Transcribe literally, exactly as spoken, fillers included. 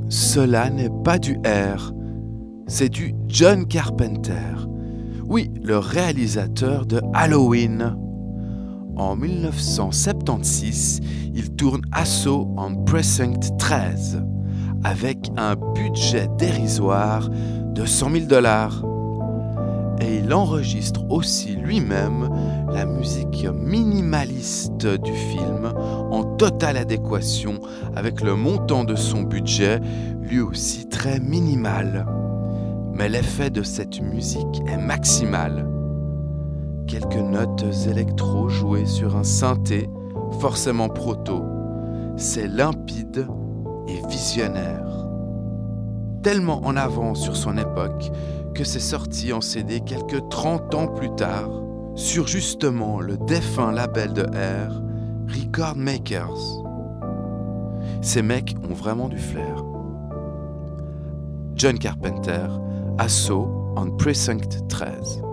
cela n'est pas du R, c'est du John Carpenter. Oui, le réalisateur de Halloween. En mille neuf cent soixante-seize, il tourne Assaut on Precinct treize avec un budget dérisoire de cent mille dollars. Et il enregistre aussi lui-même la musique minimaliste du film en totale adéquation avec le montant de son budget, lui aussi très minimal. Mais l'effet de cette musique est maximal. Quelques notes électro jouées sur un synthé, forcément proto. C'est limpide et visionnaire. Tellement en avance sur son époque que c'est sorti en C D quelques trente ans plus tard sur justement le défunt label de R, Record Makers. Ces mecs ont vraiment du flair. John Carpenter, Assaut on Precinct treize.